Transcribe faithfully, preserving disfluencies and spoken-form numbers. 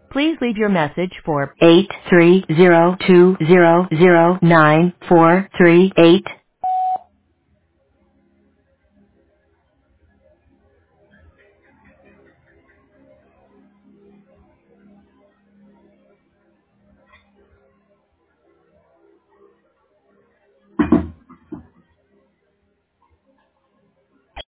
Please leave your message for eight three zero two zero zero nine four three eight.